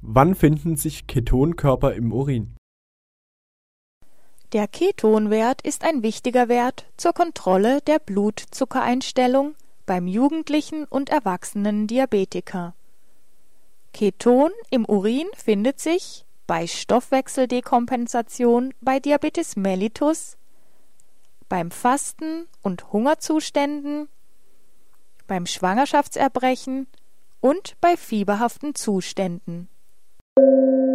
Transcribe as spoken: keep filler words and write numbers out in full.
Wann finden sich Ketonkörper im Urin? Der Ketonwert ist ein wichtiger Wert zur Kontrolle der Blutzuckereinstellung beim jugendlichen und erwachsenen Diabetiker. Keton im Urin findet sich bei Stoffwechseldekompensation bei Diabetes mellitus, beim Fasten und Hungerzuständen, beim Schwangerschaftserbrechen und bei fieberhaften Zuständen.